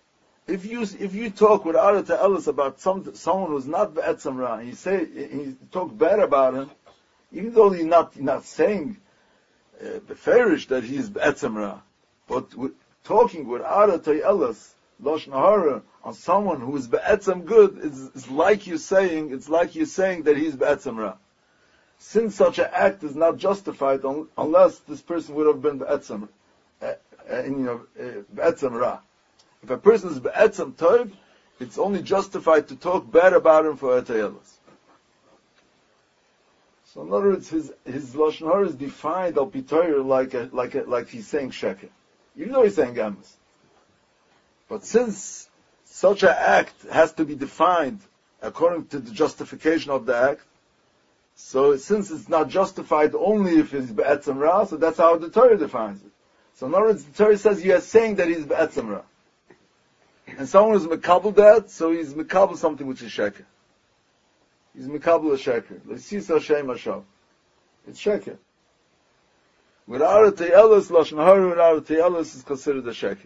if you if you talk with Ara Ta'elis about some someone who's not Be'etzem Ra, and you say and you talk bad about him, even though you're not you're not saying uh, beferish that he is Be'etzem Ra, but with, talking with Ara Ta'elis Lashon Hara on someone who is Be'etzem good is, is like you saying it's like you saying that he's Be'etzem Ra. Since such an act is not justified un, unless this person would have been Be'etzem, uh, uh, you know, uh, Be'etzem Ra. If a person is Be'etzem Tov, it's only justified to talk bad about him for Atayelis. So in other words, his his Lashon Hara is defined al Pitoyer like a, like a, like he's saying Sheker, even though he's saying Gamas. But since such an act has to be defined according to the justification of the act, so since it's not justified only if he's Be'etzem Ra, so that's how the Torah defines it. So in other words, the Torah says you are saying that he's Be'etzem Ra. And someone is Mekabel that, so he's Mekabel something which is Sheker. He's Mekabel a Sheker. L'sis Hashem Hashav. It's Sheker. With Ara Ta'elis, Lashon Hara with Ara Ta'elis is considered a Sheker.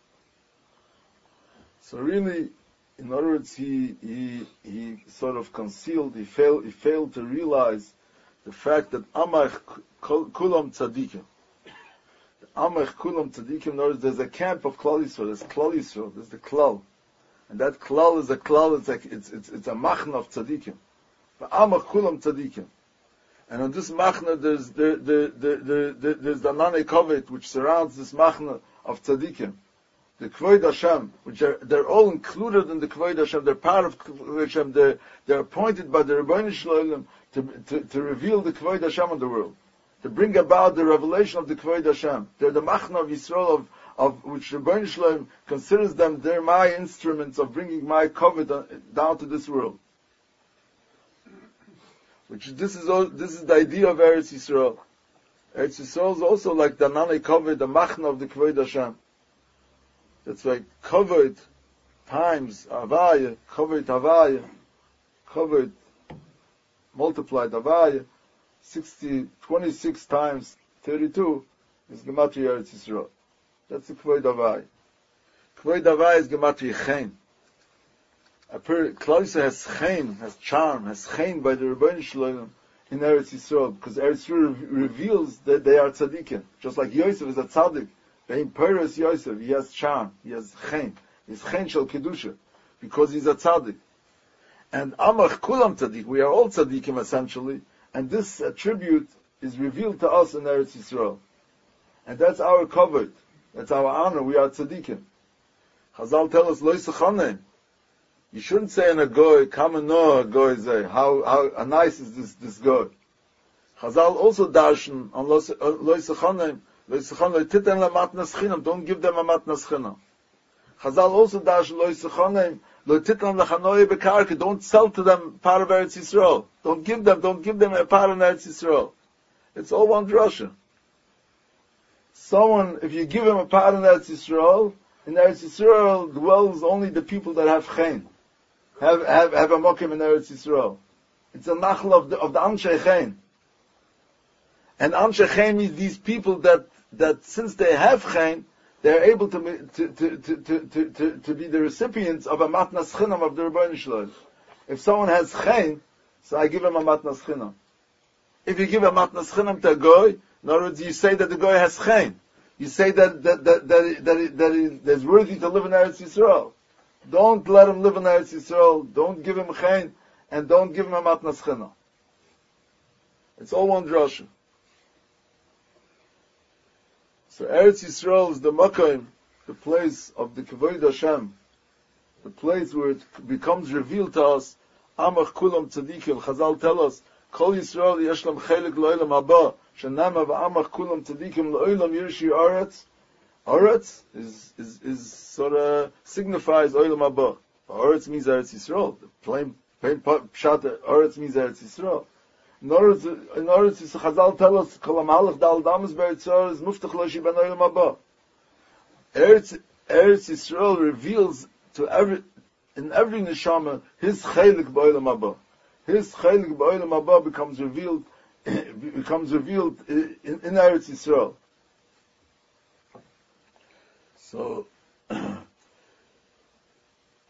So really, in other words, he, he, he sort of concealed, he failed, he failed to realize the fact that Amach Kulam Tzadikim. Amach Kulam Tzadikim, in other words, there's a camp of Klal Yisrael, there's Klal Yisrael, there's the Klal. And that Klal is a Klal, it's like, it's, it's, it's a Machna of Tzadikim. But Amach Kulam Tzadikim. And on this Machna, there's the, the, the, the, the, there's the Nane Kovet, which surrounds this Machna of Tzadikim. The Kvoid Hashem, which are, they're all included in the Kvoid Hashem, they're part of Kvoid Hashem, they're, they're appointed by the Rebbeinu Shalom to, to, to reveal the Kvoid Hashem in the world, to bring about the revelation of the Kvoid Hashem. They're the Machna of Yisrael, of, of which Rebbeinu Shalom considers them, they're my instruments of bringing my Kvoid down to this world. Which this is all, this is the idea of Eretz Yisrael. Eretz Yisrael is also like the Nane Kvoid, the Machna of the Kvoid Hashem. That's why covered times Avaya, covered Avaya, covered multiplied Avaya, sixty, twenty-six times thirty-two is Gematria Eretz Yisrael. That's the Kvoid Avaya. Kvoid Avaya is Gematria Chen. A per Klal Yisrael has Chen, has charm, has Chen by the Rebbeinu Shalom in Eretz Yisrael, because Eretz Yisrael reveals that they are tzaddikim, just like Yosef is a tzaddik. In Peres Yosef, he has charm, he has chen, he's chen shel kedusha, because he's a tzaddik. And Amach Kulam tzaddik, we are all tzaddikim essentially, and this attribute is revealed to us in Eretz Yisrael. And that's our covered, that's our honor, we are tzaddikim. Chazal tell us, lo yisachanem. You shouldn't say in a goy, come and know a goy say, how, how, how nice is this, this goy. Chazal also darshan on lo yisachanem, don't give them a matnas chinam. Chazal also dash lo yisachonem lo titlan lechanoy bekarke. Don't sell to them part of Eretz Yisrael. Don't give them. Don't give them a part of Eretz Yisrael. It's all one drasha. Someone, if you give him a part of Eretz Yisrael, in Eretz Yisrael dwells only the people that have chen, have have have a mokim in Eretz Yisrael. It's a nachal of the of the Anshe chen. And Anshe chen is these people that. that since they have chen, they are able to, to, to, to, to, to, to be the recipients of a matnas chinam of the Rebbeinu Shalom. If someone has chen, so I give him a matnas chinam. If you give a matnas chinam to a goy, in other words, you say that the goy has chen. You say that that that that that, that, he, that is worthy to live in Eretz Yisrael. Don't let him live in Eretz Yisrael. Don't give him chen, and don't give him a matnas chinam. It's all one drasha. So Eretz Yisrael is the Makom, the place of the Kavod Hashem, the place where it becomes revealed to us. Amach Kulam Tzadikim. Chazal tell us, Kol Yisrael Yeshlam Chelik Lo'ilam Haba, Shenama v'Amach Kulam Tzadikim Lo'ilam Yirshi Aretz. Aretz is is is sort of signifies O'ilam Haba. Aretz means Eretz Yisrael. The plain plain pshat Aretz means Eretz Yisrael. In order to, in order to, Chazal tell us, Kol HaMalach Dal Damas Be'eretz Yisrael is Muftach Lo Shiban Olam Haba. Eretz, Eretz Yisrael reveals to every, in every neshama, his Chaylik B'Olam Haba. His Chaylik B'Olam Haba becomes revealed, becomes revealed in, in Eretz Yisrael. So,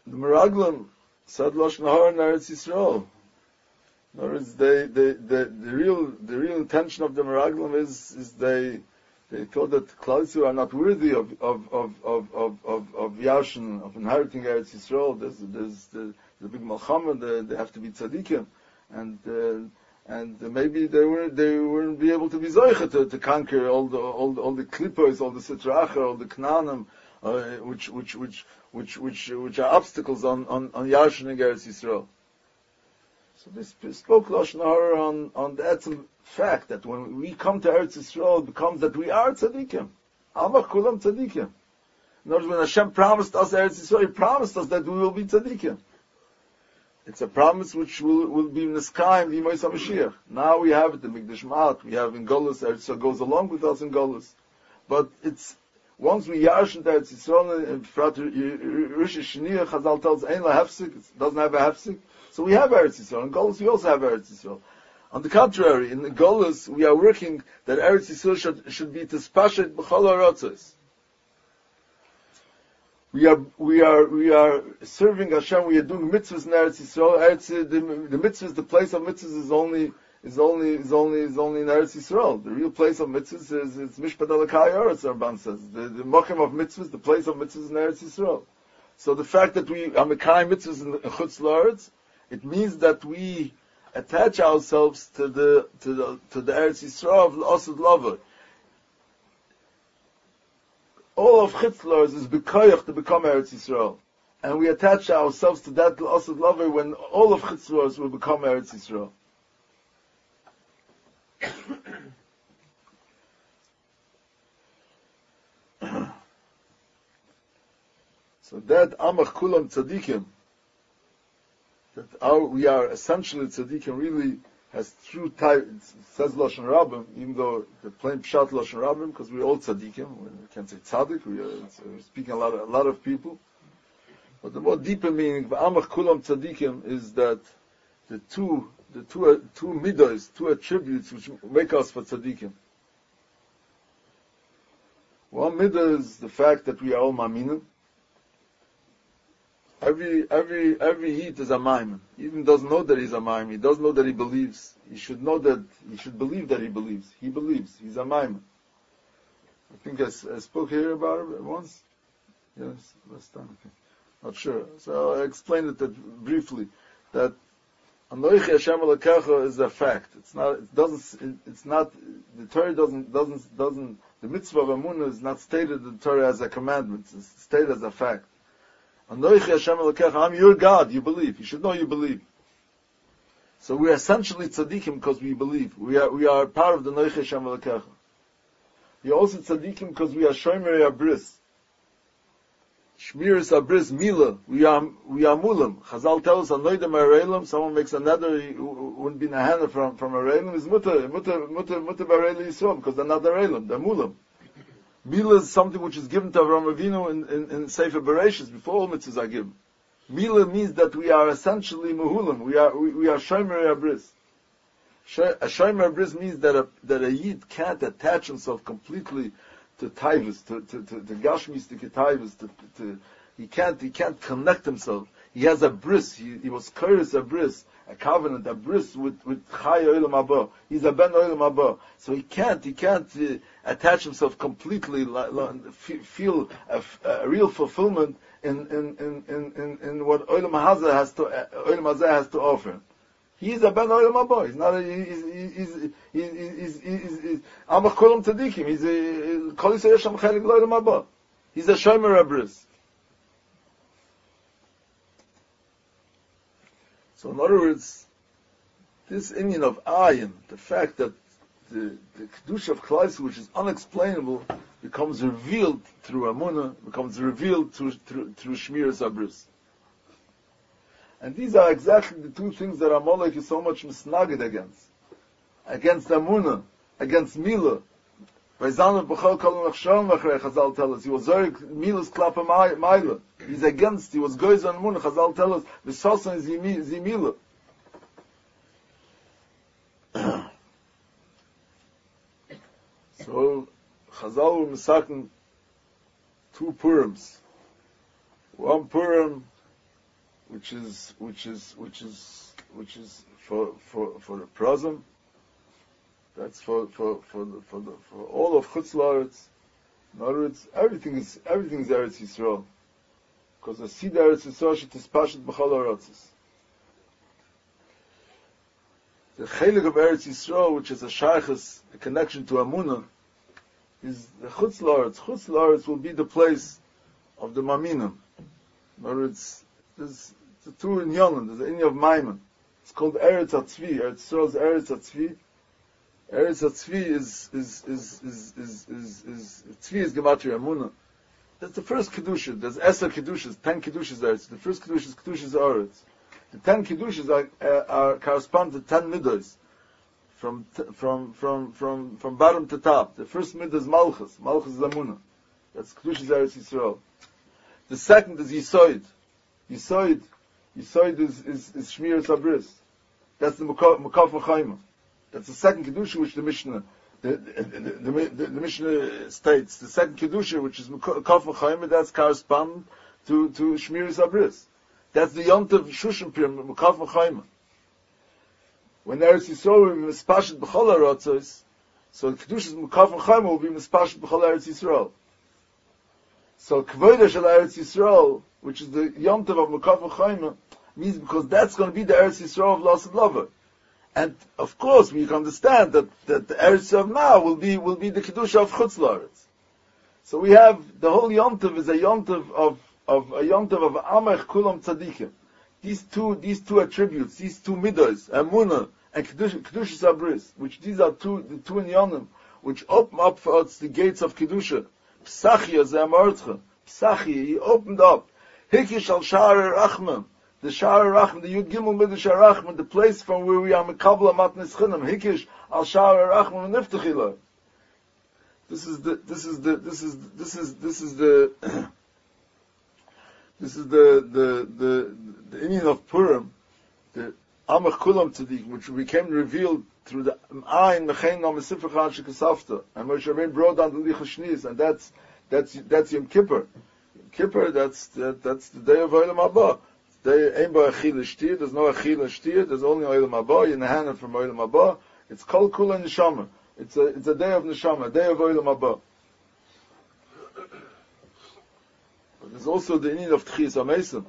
the Meraglim said Lashon Hara in Eretz Yisrael. In other words, they, they, they, the real, the real intention of the Meraglim is, is they, they thought that Klal Yisrael are not worthy of, of, of, of, of, of, of Yashin, of inheriting Eretz Yisrael. There's, there's the, the big Malchama, they, they have to be tzaddikim. And, uh, and maybe they were they wouldn't be able to be zoicha to, to conquer all the all the all the klippos, all the Sitra Achra, all the Knanim, uh, which which which which which which are obstacles on on on Yashin and Eretz Yisrael. So this spoke Lashon Hara on on that fact that when we come to Eretz Yisrael, it becomes that we are tzaddikim. Amach kulam tzaddikim. In other words, when Hashem promised us Eretz Yisrael, He promised us that we will be tzaddikim. It's a promise which will, will be in the sky in the Yimos HaMashiach. Now we have it in Mikdash Ma'at, we have in Golus, Eretz Yisrael goes along with us in Golus. But it's, once we yash into Eretz Yisrael, in Frat Rosh Hashanah, Chazal tells, Ein la hefsik, it doesn't have a hefsik. So we have Eretz Yisrael. In Golus we also have Eretz Yisrael. On the contrary, in the Golus we are working that Eretz Yisrael should, should be Tispashet B'chol HaRotzos. We are, we are, we are serving Hashem, we are doing mitzvahs in Eretz Yisrael. Eretz, the, the mitzvahs, the place of mitzvahs is only, is only, is only, is only in Eretz Yisrael. The real place of mitzvahs is, it's Mishpat Alakai Eretz, Rabban says. The, the Mokim of mitzvahs, the place of mitzvahs is in Eretz Yisrael. So the fact that we are Mekai mitzvahs in Chutz La'aretz, it means that we attach ourselves to the, to the, to the Eretz Yisrael of L'Osad Lover. All of Chitzlers is bekoyach to become Eretz Yisrael. And we attach ourselves to that L'Osad Lover when all of Chitzlers will become Eretz Yisrael. So that Amach Kulam Tzadikim, that our, we are essentially Tzadikim, really has true type, it says Lashon Rabbim, even though the plain Pshat Lashon Rabbim, because we're all tzaddikim, we can't say tzaddik, we are we're speaking a lot, of, a lot of people. But the more deeper meaning of Amach Kulam Tzaddikim is that the two, the two, two midos, two attributes which make us for tzaddikim. One midah is the fact that we are all maminim. Every every every heat is a maimon. He even doesn't know that he's a maimon. He doesn't know that he believes. He should know that he should believe that he believes. He believes. He's a maimon. I think I, I spoke here about it once. Yes, last time. Okay. Not sure. So I explained it that briefly. That Anoichi Hashem Elokecha is a fact. It's not. It doesn't. It, it's not. The Torah doesn't doesn't doesn't. The mitzvah of Amunah is not stated in the Torah as a commandment. It's stated as a fact. Anoichi Hashem Elokecha, I'm your God, you believe. You should know you believe. So we are essentially tzaddikim because we believe. We are we are part of the Anoichi Hashem Elokecha. We are also tzaddikim because we are shomerei abris. Shmiras abris mila. We are we are mulam. Chazal tells us anoidem areilim. Someone makes another who wouldn't be nahana from from areilim is mutter mutter mutter mutter bareilim yisrael because they're not areilim. They're mulam. Mila is something which is given to Avraham Avinu in, in, in Sefer Bereshis before all mitzvahs are given. Mila means that we are essentially mehulim. We are we, we are shomerei abris. A shomerei abris means that a that a yid can't attach himself completely to taivus, to to to, to gashmis, to taivus, to, to he can't he can't connect himself. He has a bris. He, he was curious a bris, a covenant, a bris with with Chai Olam Haba. He's a ben Olam Haba, so he can't he can't uh, attach himself completely, like, like, feel a, a real fulfillment in in in in in, in what Olam Hazeh has to uh, Olam Hazeh has to offer. He's a ben Olam Haba. He's not a, he's he's he's he's he's he's Amach Kulam Tzadikim. He's a Kol Yisrael Yeshem Chelik Olam Haba. He's a shomerei abris. So in other words, this inyan of ayin, the fact that the, the kedusha of Klal Yisrael, which is unexplainable, becomes revealed through Amunah, becomes revealed through through, through Shmiras Abris. And these are exactly the two things that Amalek is so much misnagid against. Against Amunah, against Milah. Chazal tell us, he was very Milas Klapa Maila. He's against, he was goes on Amunah. Chazal tell us, V'sosan is Zimila. So, Chazal were misaken two Purims. One Purim which is which is which is which is for for for the prosum. That's for for for the, for the, for all of Chutz La'aretz. In other words, everything is everything is Eretz Yisrael, because the seed Eretz Yisrael should is pashed b'chol haratzos. The chelik of Eretz Yisrael, which is a shaychus, a connection to Amunah, is the Chutz La'aretz. Chutz La'aretz will be the place of the Maminim. In other words, there's the two in Yonan, there's the Inyan of Maimon. It's called Eretz HaTzvi. Eretz Yisrael is Eretz HaTzvi. Eretz HaTzvi is, is, is, is, is, is, is, Tzvi is Gematria Amunah. That's the first Kedusha. There's Eser Kedushas, ten Kedushas there. The first Kedusha is Kedushas Eretz. The ten Kedushas are, uh, are correspond to ten Midos. From, from, from, from, from bottom to top. The first Midah is Malchus. Malchus is Amunah. That's Kedushas Eretz Yisrael. The second is Yisoid. Yisoid, Yisoid is, is, is Shmir Sabris. That's the Mukaf Mechayma. That's the second Kedusha which the Mishnah, the, the, the, the, the Mishnah states. The second Kedusha, which is Mukaf Mechayma, that's correspond to, to Shmir Sabris. That's the Yontav Shushan Pir, Mukaf Mechayma. When Eretz Yisrael will be Mispashet B'chol HaRatzos, so the Kedusha's Mukaf Mechayma will be Mispashet B'chol Eretz Yisrael. So Kvodah Shel Eretz Yisrael, which is the Yontav of Mukaf Mechayma, means because that's going to be the Eretz Yisrael of Lasad Lover. And of course, we can understand that, that the Eretz of now will be will be the Kedusha of Chutz La'aretz. So we have the whole Yontav is a Yontav of of a Yontav of Amech Kulam Tzadikim. These two these two attributes, these two midos, Amunah and Kedusha Kedusha Sabris, which these are two the two in Yonim, which open up for us the gates of Kedusha. Psachia Ze'amartcha. Psachia, he opened up. Hikish al Sha'ar Rachman. The Sha'ar Rachman, the Yud Gimel Midah Sha'ar Rachman, the place from where we are Mekabla Matnes Chinam, Hikish al Sha'ar Rachman Niftachila. This is the, this is the, this is, this is, this is the, this is the, the, the, the Indian of Purim, the Amach Kulam Tzaddik, which became revealed through the Ayin Mechein Nam Sifra Chan Shekasafta, and Moshe Rabbeinu brought down the Licha Shniz, and that's, that's, that's Yom Kippur. Yom Kippur, that's, that, that's the day of Olam Haba. There's no Achila Shtir, there's only Olam Haba, in the hand from Olam Haba. It's Kol Kula Neshama. It's a, it's a day of Neshama, a day of Olam Haba. But there's also the need of Tchias HaMesim.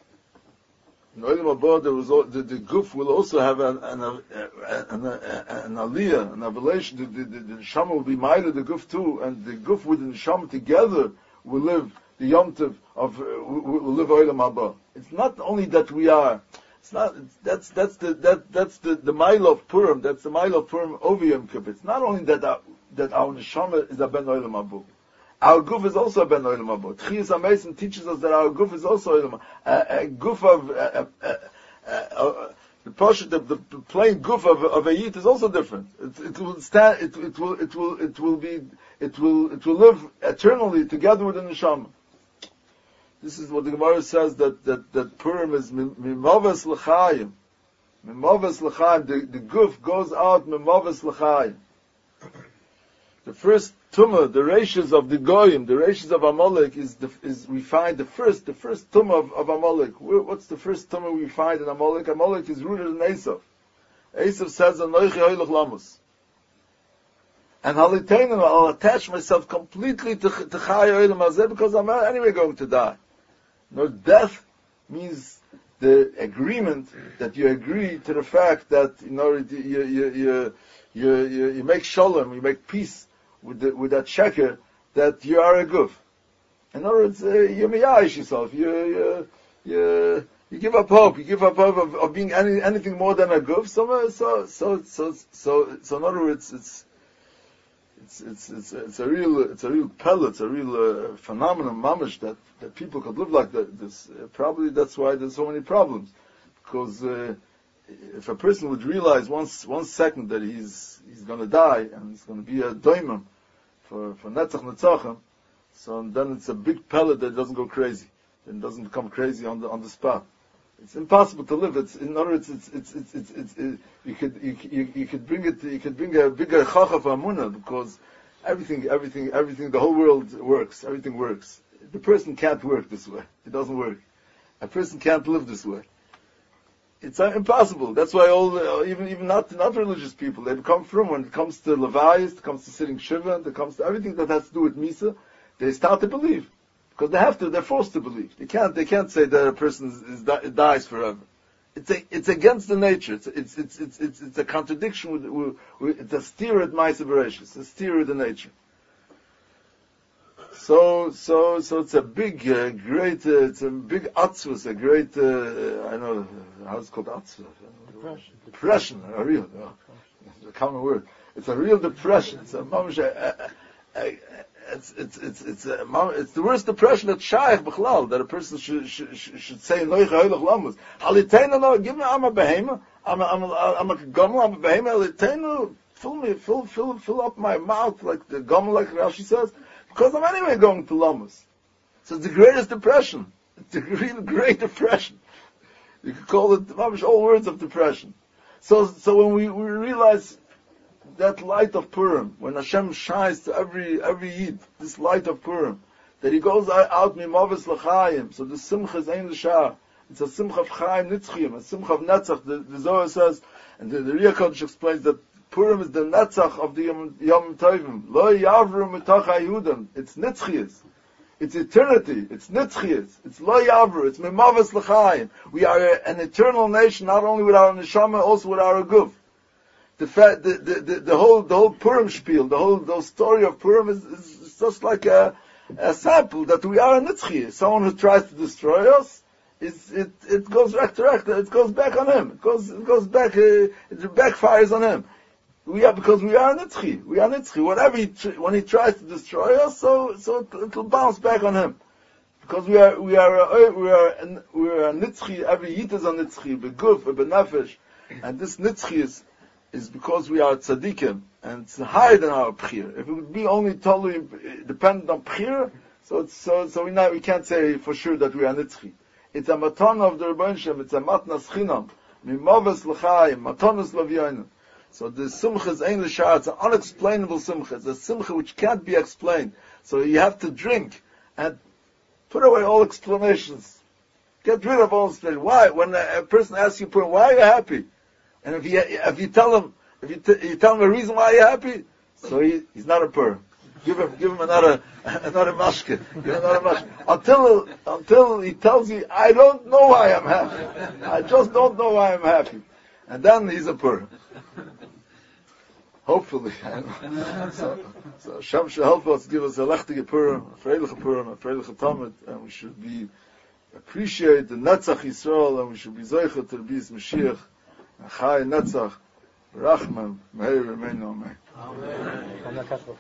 In Olam Haba, there was, the, the Guf will also have an, an, an, an, an Aliyah, an Avalation. The, the, the, the Neshama will be Maila, the Guf too, and the Guf with the Neshama together will live the Yom Tov of, uh, will live Olam Haba. It's not only that we are, it's not, it's, that's, that's the, that, that's the, the mile of Purim, that's the mile of Purim over Yom Kippur. It's not only that our, that our Neshama is a Ben Olam Haba. Our Guf is also a Ben Olam Haba. Tchias HaMesim teaches us that our Guf is also Olam Haba. A, a Guf of, a, a, a, a, the portion, the, the plain Guf of, of a Yid is also different. It, it will stand, it, it will, it will, it will be, it will, it will live eternally together with the Neshama. This is what the Gemara says, that, that, that Purim is Mimavas L'chaim. Mimavas L'chaim. The, the Guf goes out Mimavas L'chaim. The first Tumah, the ratios of the Goyim, the ratios of Amalek is, the, is we find the first, the first Tumah of, of Amalek. What's the first Tumah we find in Amalek? Amalek is rooted in Esav. Esav says, Anoichi Hoylech Lamus. And Haliteinu, I'll attach myself completely to, to Chai Olam Hazeh because I'm anyway going to die. No, death means the agreement that you agree to the fact that you know you you you you, you, you make shalom, you make peace with the, with that sheker that you are a guf. In other words, uh, you miyayish yourself. You you you you give up hope. You give up hope of, of being any, anything more than a guf. So so so so so so in other words, it's. It's it's it's it's a real it's a real pellet, it's a real uh, phenomenon, mamish, that, that people could live like that. This uh, probably that's why there's so many problems, because uh, if a person would realize once one second that he's he's going to die and he's going to be a doimim for for netzach netzachim, so then it's a big pellet that doesn't go crazy, and doesn't become crazy on the on the spot. It's impossible to live. It's in other words, it's it's it's it's, it's it, you could you, you you could bring it you could bring a bigger chacha for Amunah, because everything everything everything the whole world works. Everything works. The person can't work this way. It doesn't work. A person can't live this way. It's uh, impossible. That's why all, uh, even even not not religious people, they become from when it comes to Levias, it comes to sitting Shiva, it comes to everything that has to do with Misa, they start to believe. Because they have to, they're forced to believe. They can't they can't say that a person is, is, dies forever. It's a, it's against the nature. It's it's it's it's it's, it's a contradiction with, with, with it's a steer at Ma'aseh Bereishis. It's a steer with the nature. So so so it's a big, uh, great. Uh, it's a big atzvus, a great. Uh, I don't know how it's called atzvus. Depression. Depression, a real, oh, it's a common word. It's a real depression. It's a mamash. A, a, a, It's it's it's it's a, it's the worst depression that shaykh b'chlal that a person should should, should say loich ha'ilach lamus. Halitenu no, give me I'm a behema. I'm a I'm a I'm a gomel. I'm a behema. Halitenu, fill me, fill fill fill up my mouth like the gomel, like Rashi says, because I'm anyway going to lamus. So it's the greatest depression. It's a real great depression. You could call it all words of depression. So so when we, we realize that light of Purim, when Hashem shines to every every Yid, this light of Purim, that he goes out mimavis l'chaim. So the simcha is ein l'shah. It's a simcha of chaim nitzchim, a simcha of netzach. The, the Zohar says, and the, the Riyah Kodesh explains that Purim is the netzach of the Yom, Yom Tovim. Lo yavru mitach hayudim. It's nitzchias. It's eternity. It's nitzchias. It's lo yavru. It's mimavis l'chaim. We are an eternal nation, not only with our neshama, also with our guf. The fact, the, the, the, the whole, the whole Purim spiel, the whole, the whole story of Purim is, is just like a, a sample that we are a nitzchi. Someone who tries to destroy us, is, it, it goes back to it goes back on him. It goes, it goes back, uh, it backfires on him. We are, because we are a nitzchi. We are nitzchi. Whatever he, when he tries to destroy us, so, so it, it'll bounce back on him. Because we are, we are, a, we are, we are a nitzchi, every yid is a nitzchi, beguf, benefesh, and this nitzchi is, is because we are tzaddikim, and it's higher than our b'chir. If it would be only totally dependent on b'chir, so it's, so so we not, we can't say for sure that we are nitzchi. It's a matan of the Rebbeinu Shem. It's a matnas chinam, mimaves l'chaim, matanas l'v'yonim. So the simcha is ein l'shah. It's an unexplainable simcha. It's a simcha which can't be explained. So you have to drink and put away all explanations. Get rid of all explanations. Why? When a, a person asks you, why are you happy? And if you if you tell him if you, t- you tell him a reason why you're happy, so he, he's not a pur. Give him give him another another mashke. Give him another mashke. Until until he tells you, I don't know why I'm happy. I just don't know why I'm happy. And then he's a pur. Hopefully. so so Hashem should help us, give us a lechtige Purim, a freiliche Purim, a freiliche Talmud, and we should be appreciate the Netzach Yisrael, and we should be Zoicha to the Beis Mashiach. Chai Netzach, Rachman, Meir Remeinu Amen. Amen.